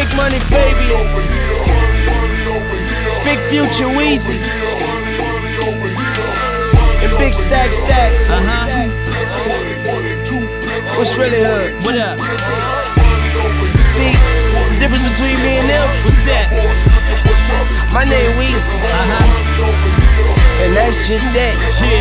Big Money Fabian, Big Future Weezy, and Big Stack Stacks. What's really hood? What up? See, the difference between me and them? What's that? My name Weezy, and that's just that.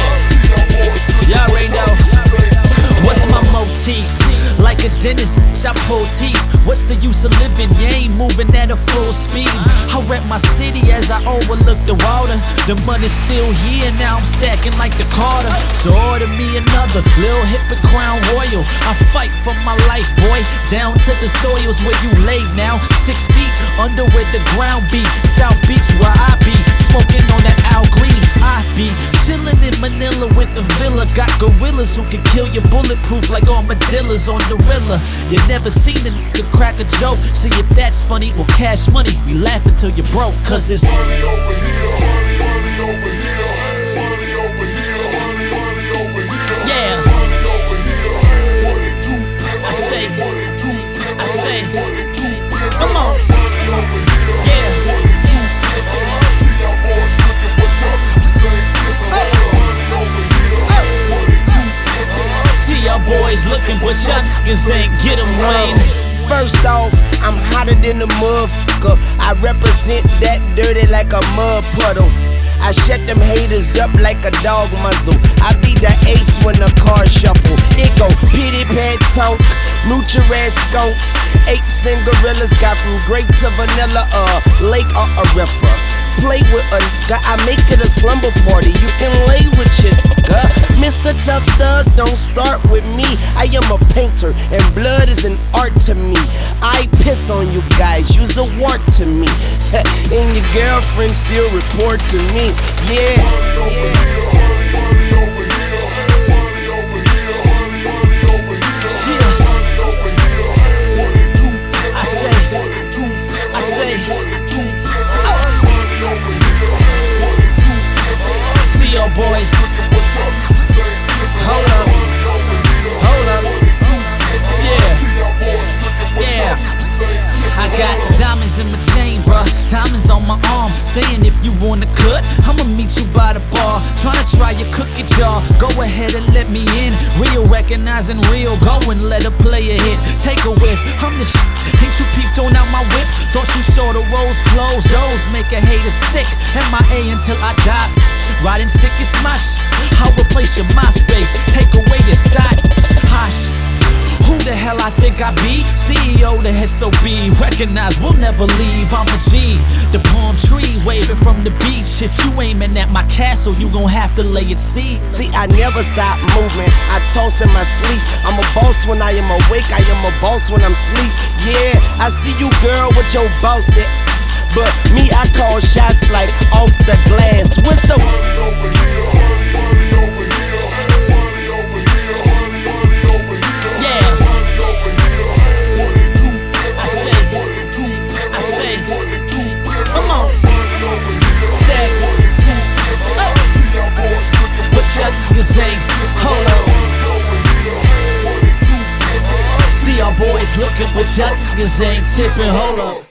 Yeah. Y'all already know. What's my motif? Like a dentist, I pull teeth. What's the use of living? You ain't moving at a full speed. I rep my city as I overlook the water. The money's still here, now I'm stacking like the Carter. So order me another Lil Hippie Crown Royal. I fight for my life, boy. Down to the soils where you lay now. 6 feet under where the ground be. South Beach where I be. Smoking on that Al Green. I be chilling in Manila with the villa. Got gorillas who can kill you bulletproof like armadillos on the Rilla. You never seen a nigga crack a joke. See if that's funny, well cash money. We laugh until you're broke, cause this money over here, money over here, money over here, money over here. Yeah. Money over here, what it do? I say, what it do? I say, what it do? Come on. Money over here, yeah. What it do? I see y'all boys looking for tough. Same tip. Money over here, what it do? See y'all boys looking, but y'all niggas ain't get 'em, Wayne. First off, I'm hotter than a motherfucker. I represent that dirty like a mud puddle. I shut them haters up like a dog muzzle. I be the ace when the car shuffle. It go pitty pat tonk, moocher ass skunks. Apes and gorillas got from grape to vanilla, lake or a river. Play with a nigga, I make it a slumber party. You can lay with your nigga. Mr. Tough Thug, don't start with me. I am a painter, and blood is an art to me. I piss on you guys, you's a wart to me. And your girlfriend still report to me. Yeah. Money over here, money over here, money over here, money over here. Yeah. Money over here, what it do? I say, what it do? I say, what it do? Over here, what it do? See your boys. Hold up. Hold up. Yeah. Yeah. I got diamonds in my chain, bruh. Diamonds on my arm. Saying if you wanna cut, I'ma meet you by the bar. Tryna try your cookie jar. Go ahead and let me in. Real recognizing real. Go and let a player hit. Take a whiff. I'm the shit. Ain't you peeped on out my whip? Thought you saw the rose closed. Those make a hater sick. MIA until I die. Riding sick is my shit. I'll replace your MySpace. Take away your side. Hush. Who the hell I think I be? CEO the SOB. Recognize we'll never leave. I'm a G. The palm tree waving from the beach. If you aiming at my castle, you gon' have to lay it seed. See, I never stop moving. I toss in my sleep. I'm a boss when I am awake. I am a boss when I'm asleep. Yeah, I see you, girl, with your boss at. But me, I call shots like off the glass. What's up? Money over here, money over here, money over here, money over here. Yeah. Money over here, what it do? I say, what it do? I say, what it do? Come on. Money over here, Stacks. Oh. See y'all boys looking, but y'all niggas ain't. Hold on. See y'all boys looking, but y'all niggas ain't tipping. Hold up.